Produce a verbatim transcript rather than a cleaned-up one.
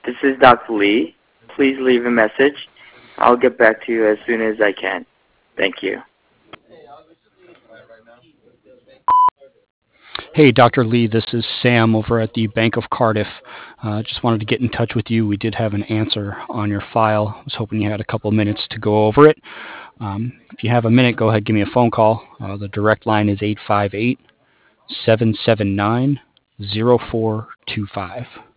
This is Doctor Lee. Please leave a message. I'll get back to you as soon as I can. Thank you. Hey, Doctor Lee, this is Sam over at the Bank of Cardiff. Uh, just wanted to get in touch with you. We did have an answer on your file. I was hoping you had a couple minutes to go over it. Um, if you have a minute, go ahead and give me a phone call. Uh, the direct line is eight five eight, seven seven nine, zero four two five.